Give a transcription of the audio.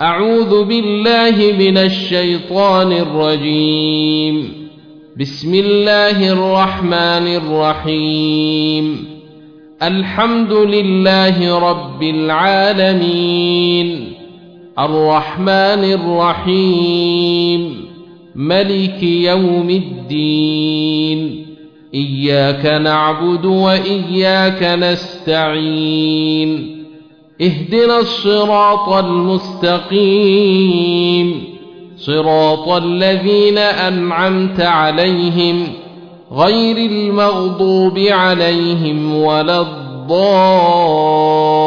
أعوذ بالله من الشيطان الرجيم. بسم الله الرحمن الرحيم. الحمد لله رب العالمين، الرحمن الرحيم، ملك يوم الدين. إياك نعبد وإياك نستعين. اهدنا الصراط المستقيم، صراط الذين أنعمت عليهم غير المغضوب عليهم ولا الضالين.